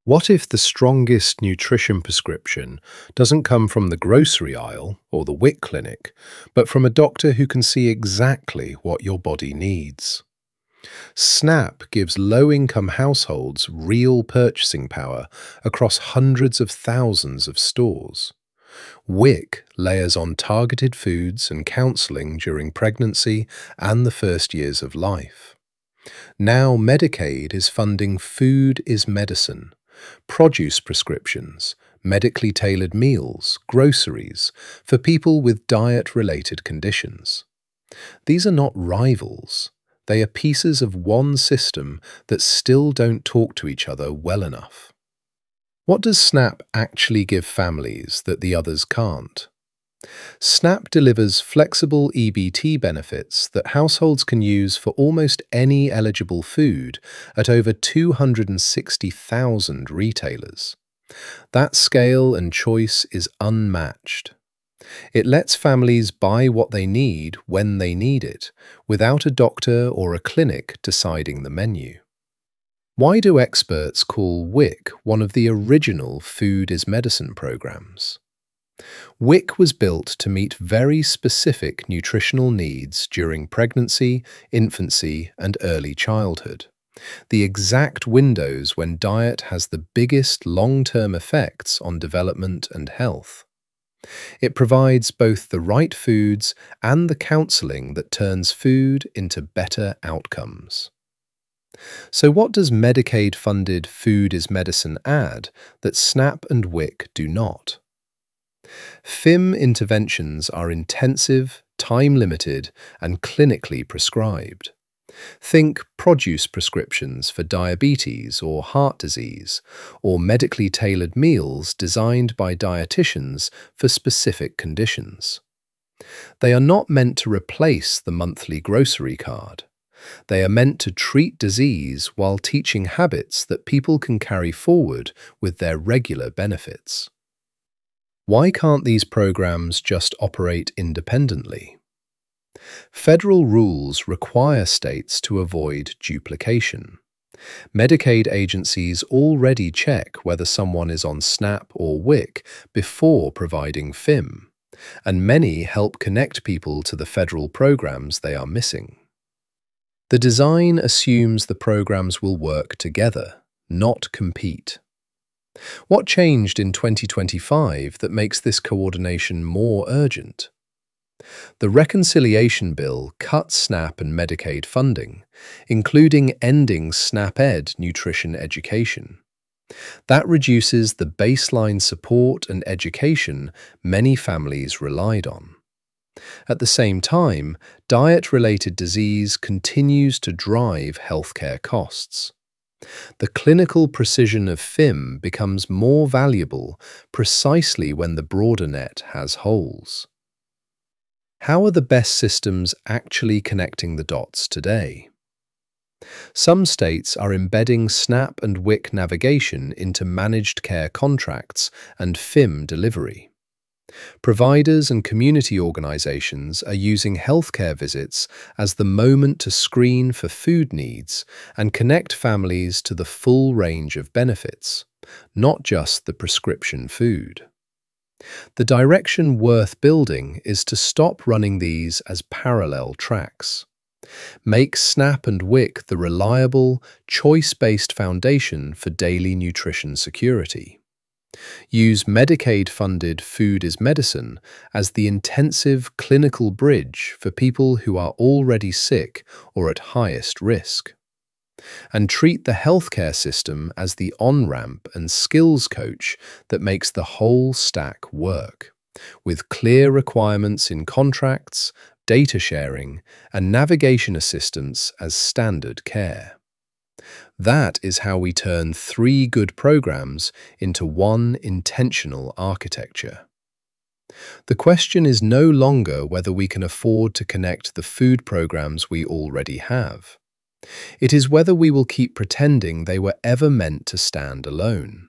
What if the strongest nutrition prescription doesn't come from the grocery aisle or the WIC clinic, but from a doctor who can see exactly what your body needs? SNAP gives low-income households real purchasing power across hundreds of thousands of stores. WIC layers on targeted foods and counseling during pregnancy and the first years of life. Now Medicaid is funding Food is Medicine, produce prescriptions, medically tailored meals, groceries, for people with diet-related conditions. These are not rivals. They are pieces of one system that still don't talk to each other well enough. What does SNAP actually give families that the others can't? SNAP delivers flexible EBT benefits that households can use for almost any eligible food at over 260,000 retailers. That scale and choice is unmatched. It lets families buy what they need when they need it, without a doctor or a clinic deciding the menu. Why do experts call WIC one of the original Food is Medicine programs? WIC was built to meet very specific nutritional needs during pregnancy, infancy, and early childhood, the exact windows when diet has the biggest long-term effects on development and health. It provides both the right foods and the counseling that turns food into better outcomes. So what does Medicaid-funded Food is Medicine add that SNAP and WIC do not? FIM interventions are intensive, time-limited, and clinically prescribed. Think produce prescriptions for diabetes or heart disease, or medically tailored meals designed by dietitians for specific conditions. They are not meant to replace the monthly grocery card. They are meant to treat disease while teaching habits that people can carry forward with their regular benefits. Why can't these programs just operate independently? Federal rules require states to avoid duplication. Medicaid agencies already check whether someone is on SNAP or WIC before providing FIM, and many help connect people to the federal programs they are missing. The design assumes the programs will work together, not compete. What changed in 2025 that makes this coordination more urgent? The Reconciliation Bill cut SNAP and Medicaid funding, including ending SNAP-Ed nutrition education. That reduces the baseline support and education many families relied on. At the same time, diet-related disease continues to drive healthcare costs. The clinical precision of FIM becomes more valuable precisely when the broader net has holes. How are the best systems actually connecting the dots today? Some states are embedding SNAP and WIC navigation into managed care contracts and FIM delivery. Providers and community organizations are using healthcare visits as the moment to screen for food needs and connect families to the full range of benefits, not just the prescription food. The direction worth building is to stop running these as parallel tracks. Make SNAP and WIC the reliable, choice-based foundation for daily nutrition security. Use Medicaid-funded Food is Medicine as the intensive clinical bridge for people who are already sick or at highest risk. And treat the healthcare system as the on-ramp and skills coach that makes the whole stack work, with clear requirements in contracts, data sharing, and navigation assistance as standard care. That is how we turn 3 good programs into one intentional architecture. The question is no longer whether we can afford to connect the food programs we already have. It is whether we will keep pretending they were ever meant to stand alone.